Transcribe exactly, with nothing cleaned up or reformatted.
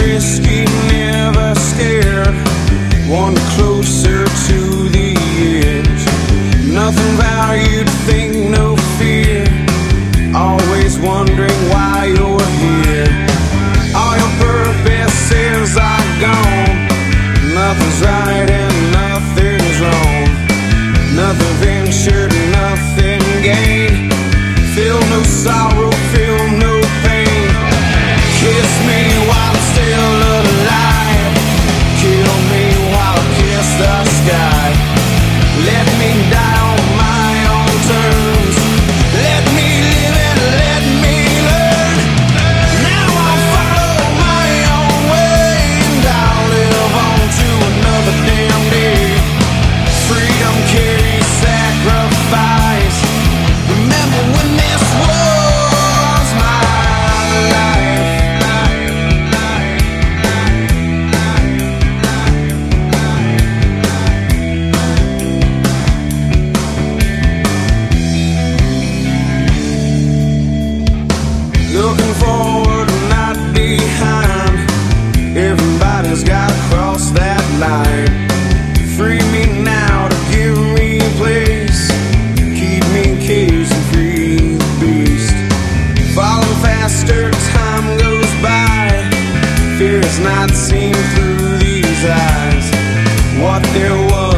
risky, never scared. One closer to the edge. Nothing valued, think no fear. Always wondering why you're here. All your purposes are gone. Nothing's right and nothing's wrong. Nothing ventured, nothing gained. Feel no sorrow, feel no pain. Kiss me while I'm still alive. Kill me while I kiss the sky. Let me die on my own terms. Let me live and let me learn. Now I'll follow my own way, and I'll live on to another damn day. Freedom carries sacrifice. Remember when this was my life. Looking forward, not behind. Everybody's gotta cross that line. Free me now to give me place. Keep me caged and free beast. Falling faster, time goes by. Fear is not seen through these eyes. What there was